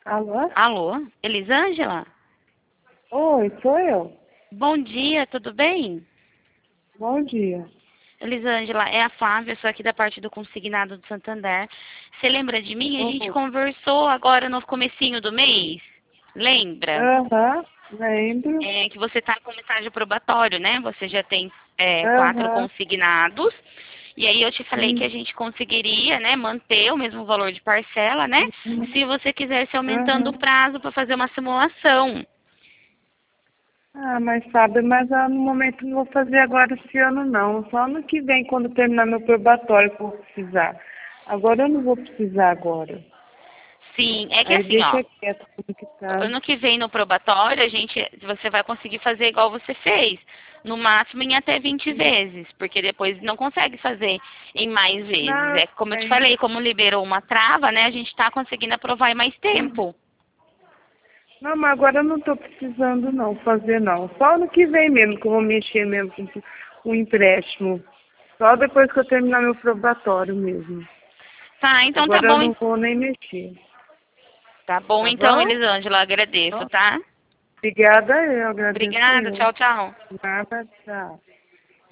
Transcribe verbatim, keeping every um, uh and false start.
Alô? Alô, Elisângela? Oi, sou eu. Bom dia, tudo bem? Bom dia. Elisângela, é a Flávia, sou aqui da parte do Consignado do Santander. Você lembra de mim? A gente Oi. conversou agora no comecinho do mês. Lembra? Aham, lembro. É que você está com estágio probatório, né? Você já tem é, quatro Aham. consignados. E aí eu te falei que Hum, a gente conseguiria, né, manter o mesmo valor de parcela, né? hum, Se você quisesse aumentando o Aham. prazo para fazer uma simulação. Ah, mas sabe, mas ah, no momento não vou fazer agora esse ano não. Só ano que vem, quando terminar meu probatório, que eu vou precisar. Agora eu não vou precisar agora. Sim, é que Aí assim, ó, deixa quieto como que tá. ano que vem no probatório, a gente, você vai conseguir fazer igual você fez, no máximo em até vinte vezes, porque depois não consegue fazer em mais vezes. Não, É como eu te é. falei, como liberou uma trava, né, a gente está conseguindo aprovar em mais tempo. Não, mas agora eu não estou precisando não fazer não. Só ano que vem mesmo que eu vou mexer mesmo com o empréstimo. Só depois que eu terminar meu probatório mesmo. Tá, então tá Agora eu bom, não vou nem mexer. tá bom Tá então, bom? Elisângela, agradeço, Ó, tá? obrigada, eu agradeço Obrigada, eu. tchau, tchau. Nada, tchau.